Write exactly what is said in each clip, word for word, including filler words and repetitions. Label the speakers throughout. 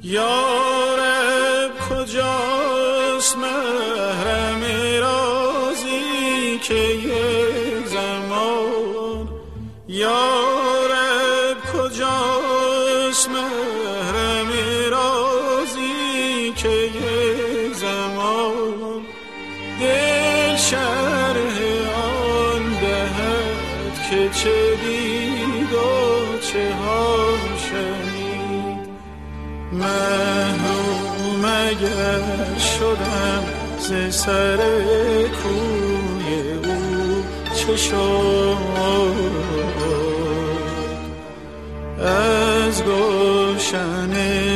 Speaker 1: یارب کجاست محرم رازی که یک زمان، یارب کجاست محرم رازی که یک زمان دل شرح آن دهد که چه دید و چه ها شنید. محروم اگر شدم ز سر کوی او چه شد، از گلشن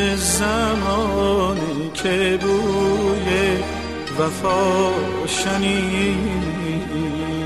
Speaker 1: زمانی که بوی وفا شنید.